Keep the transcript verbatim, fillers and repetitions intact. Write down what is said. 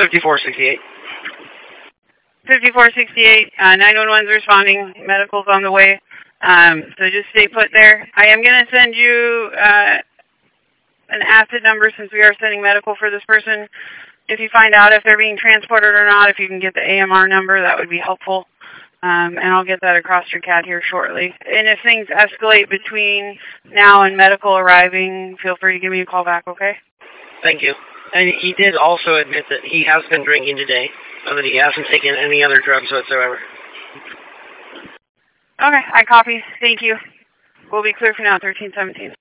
fifty-four sixty-eight. fifty-four sixty-eight, uh, nine one one's responding. Medical's on the way. Um, so just stay put there. I am going to send you uh, an acid number since we are sending medical for this person. If you find out if they're being transported or not, if you can get the A M R number, that would be helpful. Um, and I'll get that across your cat here shortly. And if things escalate between now and medical arriving, feel free to give me a call back, okay? Thank you. And he did also admit that he has been drinking today, and that he hasn't taken any other drugs whatsoever. Okay, I copy. Thank you. We'll be clear for now, thirteen seventeen.